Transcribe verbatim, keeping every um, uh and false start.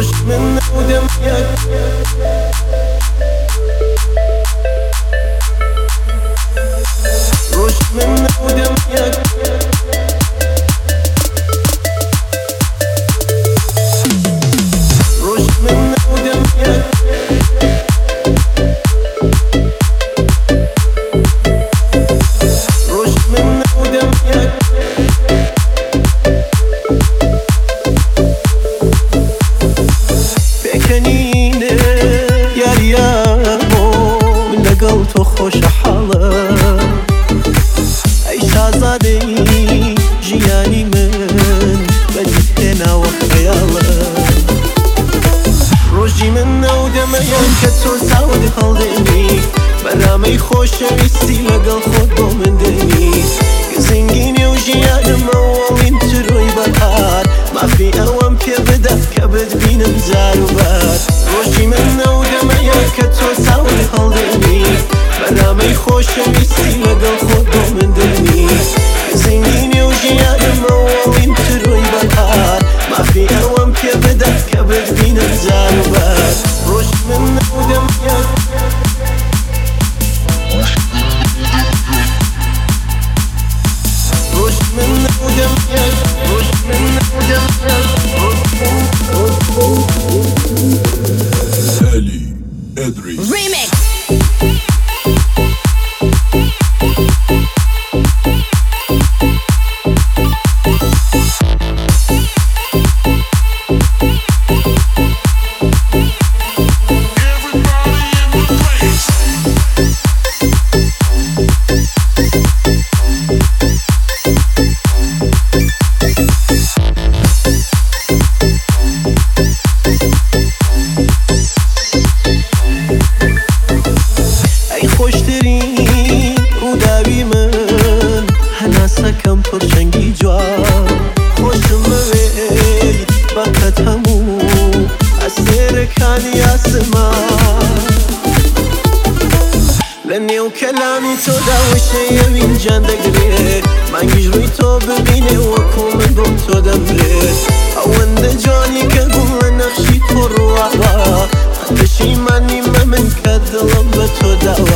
روش من نودم یک روش من نودم یک روش من نودم یک روش من نودم یک بکنینه یاریامو من لەگەڵ تۆ خۆشە حاڵە ئەی شازادەی ژیانی من بەدیت هێناوە خەیاڵە ڕۆژی من نەودەمەیان کە تۆ ساوت هەڵدێنی بەرامەی خۆشەویستی لەگەڵ خۆت بۆ من دێنی گزنگینی و ژیانمەوەڵین تروی بەهار مافی ئەوەم پێ بدە کە بتبینم جار و بار ڕۆژی من نەودەمەیان کە تۆ ساوت هەڵدێنی بەرامەی خۆشەویستی لەگەڵ خۆت بۆ من دێنی گزنگینی و ژیانمەوەڵین تروی بەهار مافی ئەوەم پێ بدە کە بتبینم جار و بار ڕۆژی من نەودەمەیان روش من نودم یک روش من نودم یک Ali Edris Remix. خۆشترین ڕووداوی من هەناسەکەم پڕشەنگی جوان خۆشم بەوێ بەقەت هەموو ئەستێرەکانی ئاسمان لە نێو کەلامی تۆدا وشەیەوین جان دەگرێت مانگیش ڕووی تۆ ببینێ وەکو من بۆم تۆ دەمرێت ئەوەندە جوانی کە گوڵ لە نەخشی تۆ ڕواوە پەشیمانی مە من کە دڵم بە تۆ داوە